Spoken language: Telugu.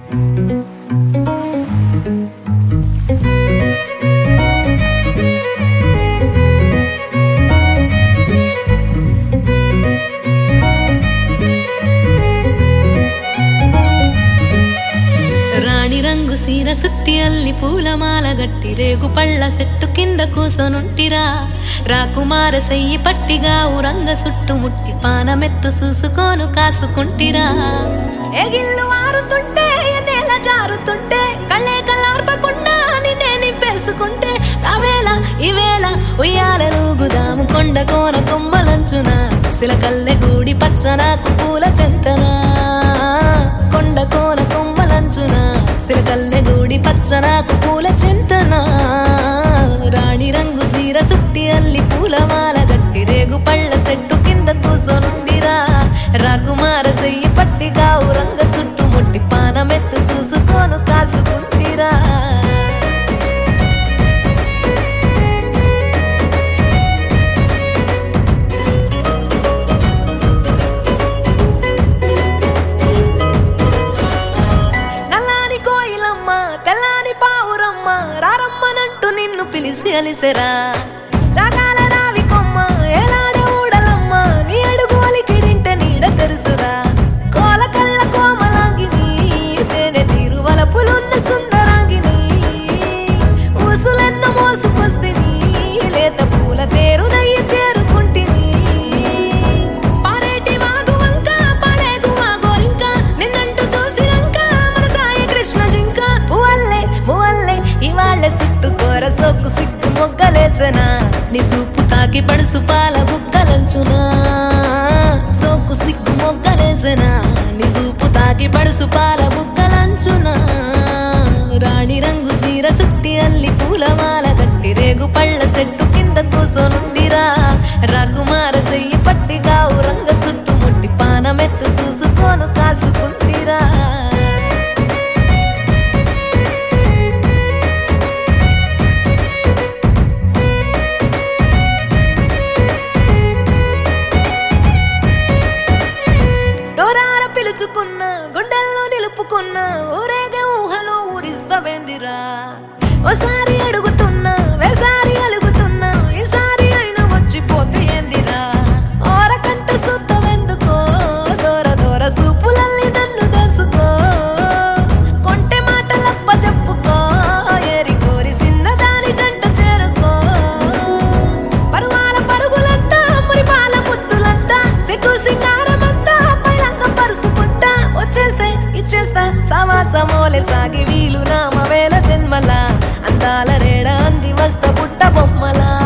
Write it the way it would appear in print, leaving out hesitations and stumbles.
రాణి రంగు సీర సుట్టి అల్లి పూలమాల గట్టి రేగు పళ్ళ చెట్టు కింద కూసొనుంటిరా రాకుమార సెయ్యి పట్టిగా ఉరంగ చుట్టుముట్టి పానమెత్తు చూసుకోను కాసుకుంటిరా ఎగిళ్ళు ఆరుతుంటే నేల జారుతుంటే కళ్ళే కల్లార్పకుండా నిన్నే పేసుకుంటే రావేళ ఈవేళ ఉయ్యాలూగుదాము కొండ కోన కొమ్మలంచున సిలకల్లె గూడి పచ్చనాకు పూల చెంతనా కొండ కోన కొమ్మలంచున సిలకల్లె గూడి పచ్చనాకు పూల చెంతనా రాణి రంగు సీర సుట్టి అల్లి పూలమాల గట్టి రేగు పళ్ళ చెట్టు కింద కూసొనుండిరా రాకుమార సెయ్యి పట్టిగా ఉరంగ చుట్టుముట్టి పానమెత్తు చూసుకోను కాసుకుంటిరా తెల్లాని పావురమ్మ రారమ్మనంటూ నిన్ను పిలిచి అలిసెరా రాగాల రావి కొమ్మ ఎలాడే ఊడలమ్మ నీ అడుగు అలికిడింటే నీడ తెరుసురా కోల కళ్ళ కోమలాంగిని తేనె తీరువల పులున్న సుందరాంగిని ఊసులెన్న మోసుకొస్తిని లేత పూల తేరునయ్యి చేరుకుంటిని పారేటి వాగు వంక పాడేగు వాగోరింక నిన్నంటూ చూసిరంక మన సాయి కృష్ణ జింక మువల్లే ఇవాళ్ళ చుట్టుకోర సోకు సిగ్గు మొగ్గలేసనా నీ సూపు తాకి పడుసు పాల బుక్కలంచునా సోకు సిగ్గు మొగ్గలేసనా నీ సూపు తాకి పడుసు పాల బుక్కలంచునా రాణి రంగు సీర సుట్టి అల్లి పూలమాల గట్టి రేగు పళ్ళ చెట్టు కింద కూసొనుండిరా రాకుమార సెయ్యి పట్టిగా ఉరంగ చుట్టుముట్టి పానమెత్తు చూసుకోను కాసుకుంటిరా పిలుచుకున్న గుండెల్లో నిలుపుకున్న ఊరేగే ఊహలో ఊరిస్తావేందిరా ఓసారి అడుగుతున్నా వేసారి అలుగుతున్నా ఈసారి అయినా వచ్చిపోతే ఏందిరా ఓరకంట సుత్తవెందుకో దూర దూర సూపులల్లి నన్ను దోసుకో కొంటె మాటలప్ప చెప్పుకో ఏరి కోరి చిన్నదాని జంట చేరుకో పరువాల పరుగులంతా మురిపాల ముద్దులంతా సిగ్గు సింగారమంతా పరుసుకుంటా వచ్చేస్తే ఇచ్చేస్తా సమాసమోలే సాగి వీలు నామవేల జన్మల అందాల రేడ అంది వస్త పుట్ట బొమ్మలా